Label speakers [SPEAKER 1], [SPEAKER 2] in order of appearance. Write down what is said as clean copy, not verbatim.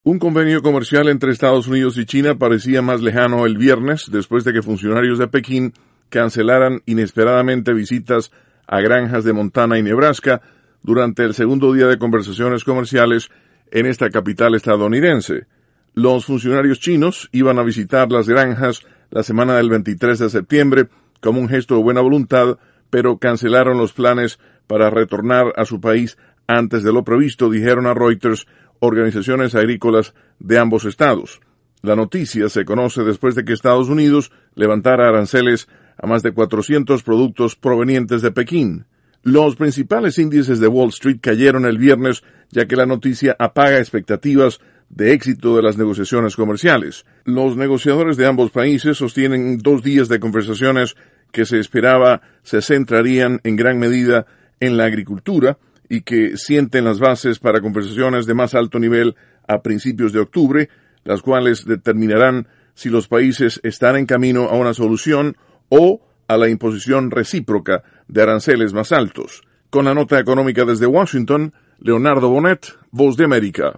[SPEAKER 1] Un convenio comercial entre Estados Unidos y China parecía más lejano el viernes después de que funcionarios de Pekín cancelaran inesperadamente visitas a granjas de Montana y Nebraska durante el segundo día de conversaciones comerciales en esta capital estadounidense. Los funcionarios chinos iban a visitar las granjas la semana del 23 de septiembre como un gesto de buena voluntad, pero cancelaron los planes para retornar a su país antes de lo previsto, dijeron a Reuters organizaciones agrícolas de ambos estados. La noticia se conoce después de que Estados Unidos levantara aranceles a más de 400 productos provenientes de Pekín. Los principales índices de Wall Street cayeron el viernes, ya que la noticia apaga expectativas de éxito de las negociaciones comerciales. Los negociadores de ambos países sostienen 2 días de conversaciones que se esperaba se centrarían en gran medida en la agricultura y que sienten las bases para conversaciones de más alto nivel a principios de octubre, las cuales determinarán si los países están en camino a una solución o a la imposición recíproca de aranceles más altos. Con la nota económica desde Washington, Leonardo Bonet, Voz de América.